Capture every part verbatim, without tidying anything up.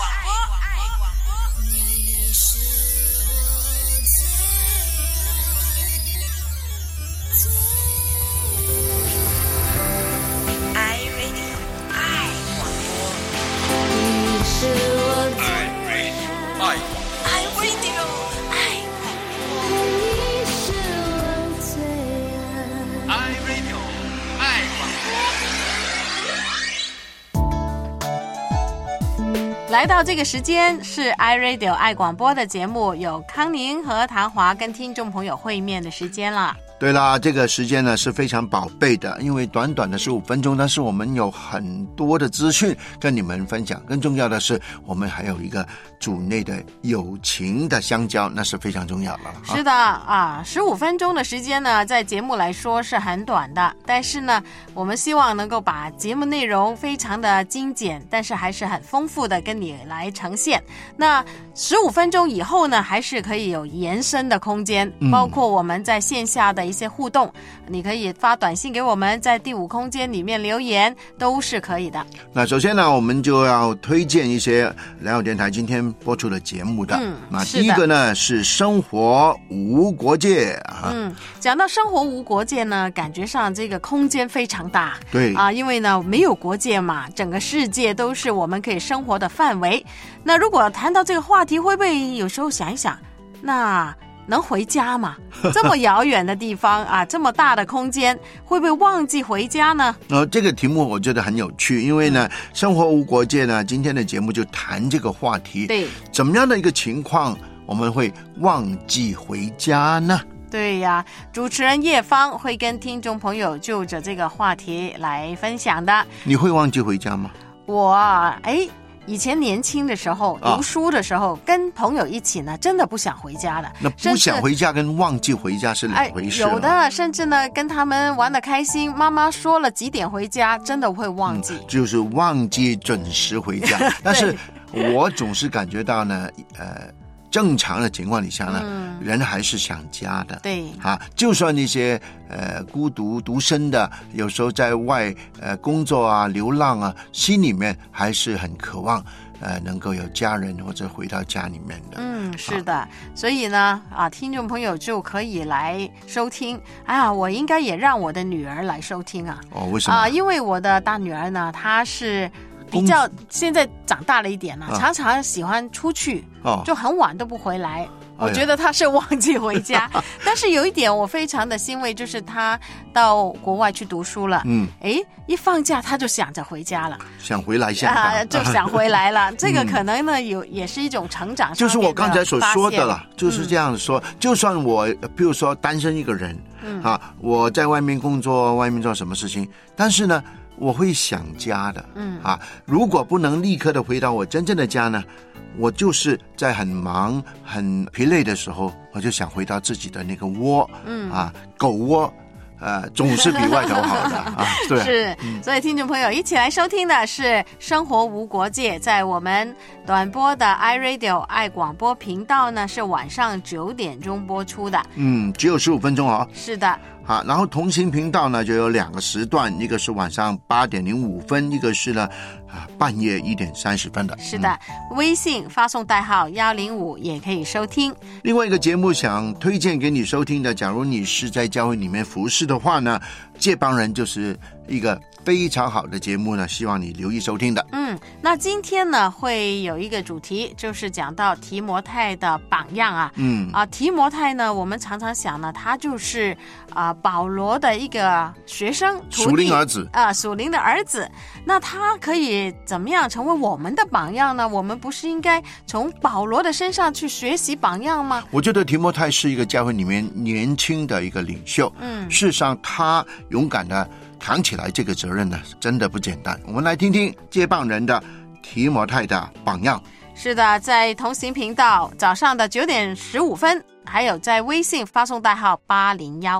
来到这个时间是 iRadio 爱广播的节目，有康宁和唐华跟听众朋友会面的时间了。 对啦，这个时间呢是非常宝贝的，因为短短的十五分钟，但是我们有很多的资讯跟你们分享。更重要的是，我们还有一个组内的友情的相交，那是非常重要了。 是的啊，十五分钟的时间呢，在节目来说是很短的，但是呢，我们希望能够把节目内容非常的精简，但是还是很丰富的跟你来呈现。那十五分钟以后呢，还是可以有延伸的空间，包括我们在线下的一些互动，嗯、你可以发短信给我们，在第五空间里面留言都是可以的。 那首先呢，我们就要推荐一些良友电台今天播出的节目的。嗯，那第一个呢是生活无国界啊。 嗯，讲到生活无国界呢，感觉上这个空间非常大。 对啊，因为呢没有国界嘛，整个世界都是我们可以生活的范围。那如果谈到这个话题，会不会有时候想一想，那能回家吗？这么遥远的地方啊，这么大的空间，会不会忘记回家呢？ 呃，这个题目我觉得很有趣，因为呢，嗯、生活无国界呢，今天的节目就谈这个话题。 对， 怎么样的一个情况我们会忘记回家呢？ 对呀，主持人叶芳会跟听众朋友就着这个话题来分享的。 你会忘记回家吗？ 我哎。以前年轻的时候读书的时候、啊、跟朋友一起呢，真的不想回家的。 那不想回家跟忘记回家是两回事、 哎、有的甚至呢跟他们玩得开心，妈妈说了几点回家真的会忘记、 嗯、就是忘记准时回家但是我总是感觉到呢呃正常的情况底下呢、嗯、人还是想家的。 对啊，就算那些呃孤独独身的，有时候在外呃工作啊流浪啊，心里面还是很渴望呃能够有家人或者回到家里面的。 嗯，是的、啊、所以呢啊听众朋友就可以来收听啊，我应该也让我的女儿来收听啊。 哦，为什么啊？ 因为我的大女儿呢，她是比较现在长大了一点了、啊、常常喜欢出去、哦、就很晚都不回来。我觉得他是忘记回家、哎、但是有一点我非常的欣慰，就是他到国外去读书了，嗯，哎，一放假他就想着回家了， 想回来香港、 啊、就想回来了这个可能呢有也是一种成长上面的就是我刚才所说的了，就是这样说、嗯、就算我比如说单身一个人、嗯、啊，我在外面工作，外面做什么事情，但是呢我会想家的，嗯啊，如果不能立刻的回到我真正的家呢，我就是在很忙很疲累的时候，我就想回到自己的那个窝，嗯啊，狗窝，呃，总是比外头好的啊，对， 是、嗯，所以听众朋友一起来收听的是《生活无国界》，在我们短波的 iRadio 爱广播频道呢，是晚上九点钟播出的， 嗯，只有十五分钟哦， 是的。 好，然后同行频道呢就有两个时段，一个是晚上八点零五分，一个是呢啊半夜一点三十分的。 是的、嗯，微信发送代号幺零五也可以收听。 另外一个节目想推荐给你收听的，假如你是在教会里面服侍的话呢，这帮人就是一个非常好的节目呢，希望你留意收听的。 嗯，那今天呢会有一个主题，就是讲到提摩太的榜样啊。嗯啊，提摩太呢，我们常常想呢，他就是啊保罗的一个学生， 属灵儿子啊，属灵的儿子。那他可以怎么样成为我们的榜样呢？我们不是应该从保罗的身上去学习榜样吗？ 我觉得提摩太是一个教会里面年轻的一个领袖。嗯，事实上他勇敢的扛起来这个责任呢，真的不简单。我们来听听接棒人的提摩太的榜样。 是的，在同行频道早上的九点十五分，还有在微信发送代号八零一。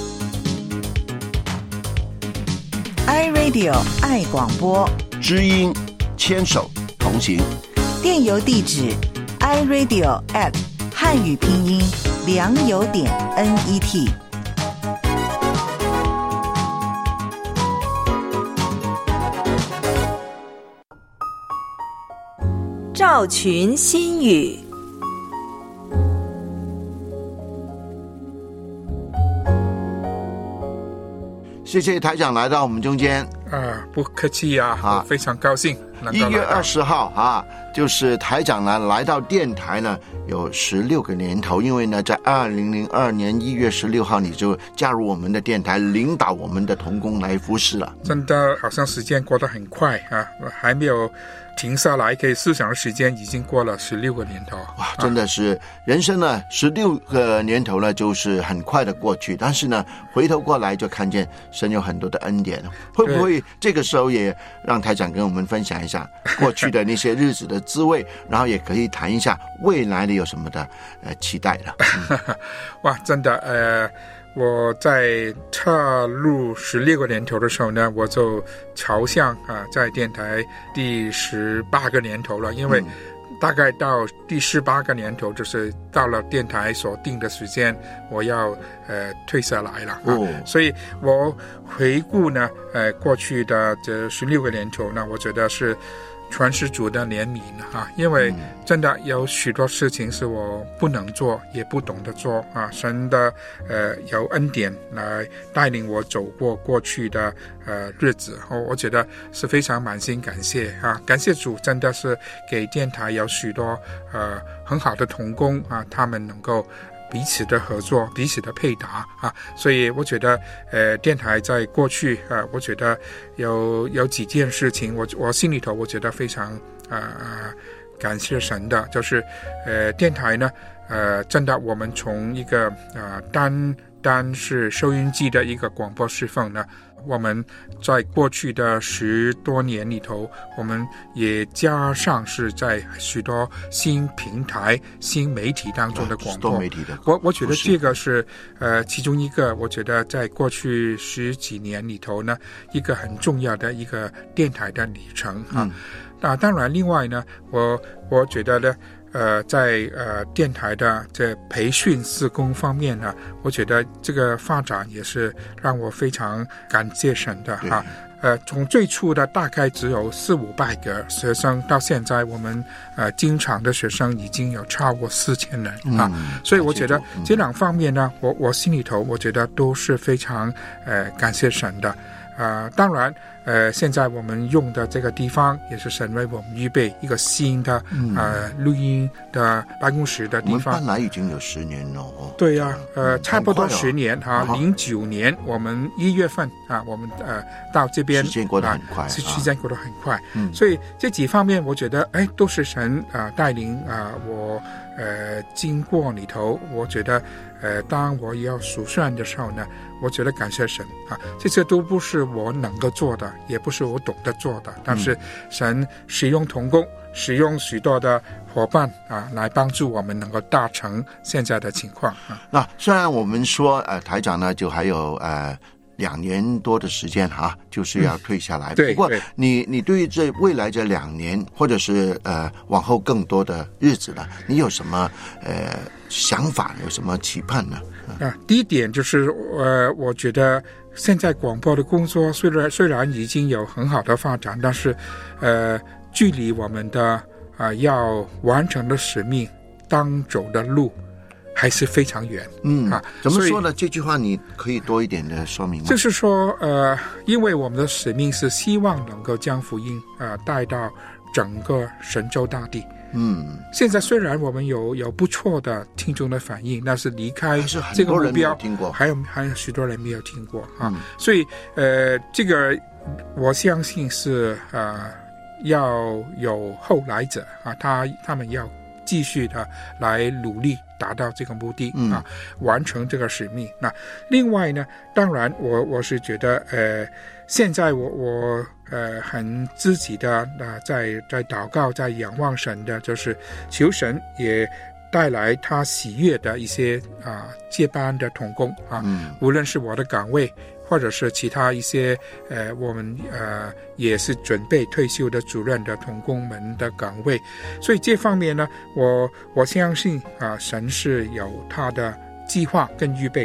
iRadio 爱广播， 知音牵手同行。 电邮地址 iRadio at 汉语拼音良友点 net。 赵群心语。 谢谢台长来到我们中间啊，不客气啊，啊非常高兴能够来到。 一月二十号啊，就是台长呢来到电台呢有十六个年头，因为呢在二零零二年一月十六号你就加入我们的电台，领导我们的同工来服侍了。 真的好像时间过得很快啊，还没有停下来，可以思想的时间已经过了十六个年头。 哇，真的是、啊、人生呢十六个年头呢就是很快的过去，但是呢回头过来就看见神有很多的恩典，会不会这个时候也让台长跟我们分享一下过去的那些日子的滋味然后也可以谈一下未来的有什么的呃期待了、嗯、 哇，真的呃我在踏入十六个年头的时候呢，我就朝向啊，在电台第十八个年头了，因为大概到第十八个年头，就是到了电台所定的时间，我要呃退下来了、啊哦、所以我回顾呢，呃过去的这十六个年头呢，我觉得是全是主的怜悯啊，因为真的有许多事情是我不能做也不懂得做啊，神的呃有恩典来带领我走过过去的呃日子、哦、我觉得是非常满心感谢啊，感谢主真的是给电台有许多呃很好的同工啊，他们能够彼此的合作，彼此的配搭啊，所以我觉得呃电台在过去啊，我觉得有有几件事情我我心里头我觉得非常呃感谢神的，就是呃电台呢呃真的我们从一个呃单单是收音机的一个广播侍奉呢，我们在过去的十多年里头，我们也加上是在许多新平台、新媒体当中的广播。 多媒体的， 我我觉得这个是呃其中一个，我觉得在过去十几年里头呢，一个很重要的一个电台的里程啊。嗯、那当然，另外呢，我我觉得呢。呃，在呃电台的这培训事工方面呢，我觉得这个发展也是让我非常感谢神的哈。呃，从最初的大概只有四五百个学生，到现在我们呃经常的学生已经有超过四千人啊、嗯。所以我觉得这两方面呢，我我心里头我觉得都是非常呃感谢神的。呃，当然，呃，现在我们用的这个地方也是神为我们预备一个新的、嗯、呃录音的办公室的地方。 我们搬来已经有十年了哦。 对呀、啊，呃、嗯，差不多十年哈。零九、哦、年我们一月份啊，我们呃到这边， 时间过得很快， 是、啊、时间过得很快。 嗯， 所以这几方面，我觉得哎，都是神啊、呃、带领啊、呃、我呃经过里头，我觉得。呃，当我要数算的时候呢，我觉得感谢神啊，这些都不是我能够做的，也不是我懂得做的，但是神使用同工，使用许多的伙伴啊，来帮助我们能够达成现在的情况啊。 那虽然我们说，呃，台长呢，就还有呃。两年多的时间哈、啊，就是要退下来。 嗯、对， 不过你你对于这未来这两年，或者是呃往后更多的日子呢，你有什么呃想法，有什么期盼呢？ 啊，第一点就是呃，我觉得现在广播的工作虽然虽然已经有很好的发展，但是呃，距离我们的啊、呃、要完成的使命当走的路。还是非常远， 嗯啊，怎么说呢？这句话你可以多一点的说明吗？ 就是说，呃，因为我们的使命是希望能够将福音啊、呃、带到整个神州大地。 嗯， 现在虽然我们有有不错的听众的反应，但是离开这个目标，还有还有许多人没有听过啊。嗯、所以，呃，这个我相信是呃要有后来者啊，他他们要继续的来努力。达到这个目的啊，完成这个使命。那另外呢，当然我我是觉得，呃，现在我我呃很积极的啊，在在祷告，在仰望神的，就是求神也带来他喜悦的一些啊接班的同工啊，嗯、无论是我的岗位。或者是其他一些呃，我们呃也是准备退休的主任的同工们的岗位，所以这方面呢，我我相信啊、呃，神是有他的计划跟预备的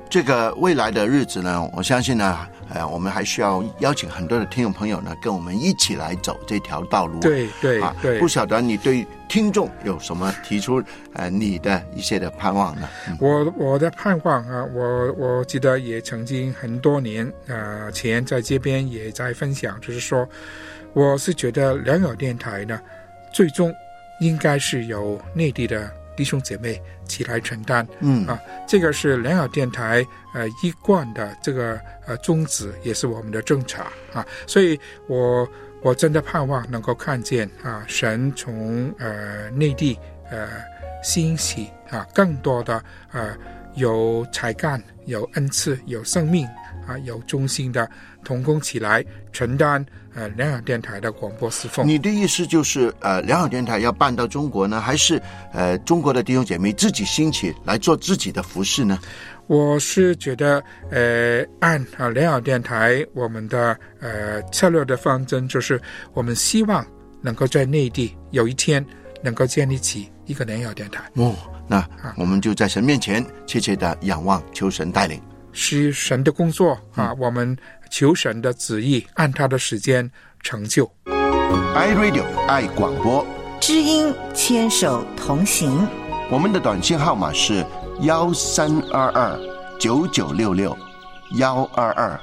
这个未来的日子呢，我相信呢，呃，我们还需要邀请很多的听众朋友呢，跟我们一起来走这条道路。 对对啊， 对。 不晓得你对听众有什么提出呃你的一些的盼望呢？嗯、 我我的盼望啊，我我记得也曾经很多年呃前在这边也在分享，就是说，我是觉得良友电台呢，最终应该是由内地的弟兄姐妹起来承担， 嗯啊，这个是良友电台呃一贯的这个呃宗旨，也是我们的政策啊，所以我我真的盼望能够看见啊，神从呃内地呃兴起啊更多的呃有才干、有恩赐、有生命啊、有忠心的同工起来承担呃良友电台的广播侍奉。 你的意思就是呃良友电台要办到中国呢，还是呃中国的弟兄姐妹自己兴起来做自己的服事呢？ 我是觉得呃按啊良友电台我们的呃策略的方针，就是我们希望能够在内地有一天能够建立起一个良友电台。 哦，那我们就在神面前切切的仰望，求神带领。 是神的工作啊、 嗯， 我们求神的旨意，按他的时间成就。 iRadio 爱广播， 知音牵手同行。 我们的短信号码是幺三二二九九六六幺二二。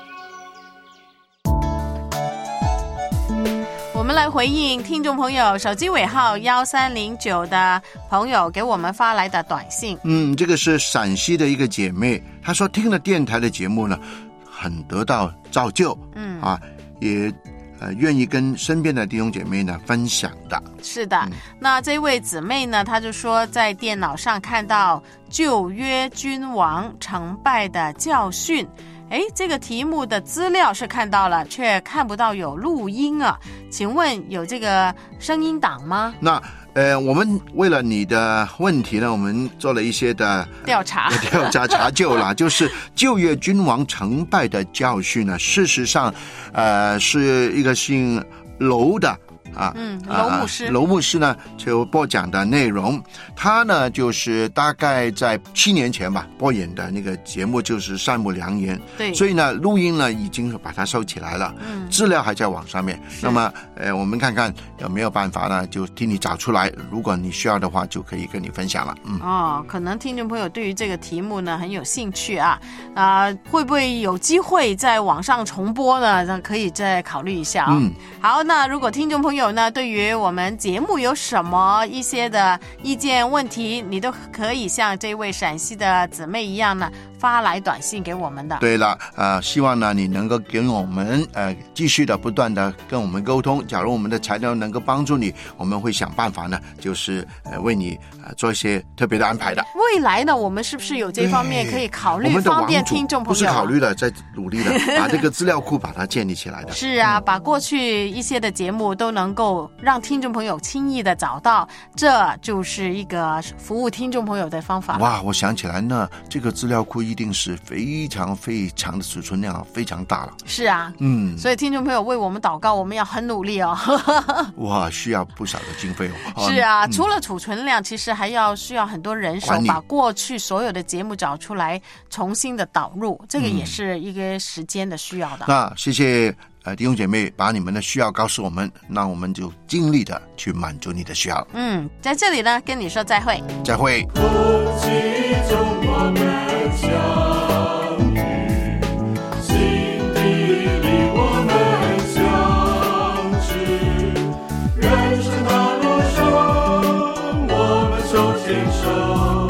我们来回应听众朋友手机尾号幺三零九的朋友给我们发来的短信。 嗯，这个是陕西的一个姐妹，她说听了电台的节目呢，很得到造就，嗯啊，也呃愿意跟身边的弟兄姐妹呢分享的。 是的、 嗯、 那这位姊妹呢，她就说在电脑上看到旧约君王成败的教训。诶，这个题目的资料是看到了，却看不到有录音啊，请问有这个声音档吗？ 那呃，我们为了你的问题呢，我们做了一些的调查调查查究了，就是旧约君王成败的教训呢，事实上呃是一个姓楼的啊， 嗯，楼牧师， 楼、呃、牧师呢就播讲的内容，他呢就是大概在七年前吧播演的那个节目就是善牧良言， 对， 所以呢录音呢已经把它收起来了，嗯，资料还在网上面。那么呃我们看看有没有办法呢，就替你找出来，如果你需要的话，就可以跟你分享了。嗯， 哦，可能听众朋友对于这个题目呢很有兴趣啊，啊、呃，会不会有机会在网上重播呢？那可以再考虑一下啊、哦。 嗯， 好，那如果听众朋友呢对于我们节目有什么一些的意见问题，你都可以像这位陕西的姊妹一样呢发来短信给我们的。 对了，呃，希望呢你能够给我们呃继续的不断的跟我们沟通，假如我们的材料能够帮助你，我们会想办法呢就是呃为你呃做一些特别的安排的。 未来呢我们是不是有这方面可以考虑，方便听众朋友？ 不是考虑了，在努力的把这个资料库把它建立起来的。 是啊、 嗯、 把过去一些的节目都能够让听众朋友轻易的找到，这就是一个服务听众朋友的方法。 哇，我想起来呢，这个资料库一定是非常非常的储存量非常大了。 是啊， 嗯， 所以听众朋友为我们祷告，我们要很努力哦。 哇，需要不少的经费哦。 是啊、 嗯， 除了储存量，其实还要需要很多人手把过去所有的节目找出来，重新的导入，这个也是一个时间的需要的。 嗯、那谢谢呃弟兄姐妹把你们的需要告诉我们，那我们就尽力的去满足你的需要。 嗯，在这里呢跟你说再会。 再会。 空气中我们相遇，心底里我们相知，人生的路上我们手牵手。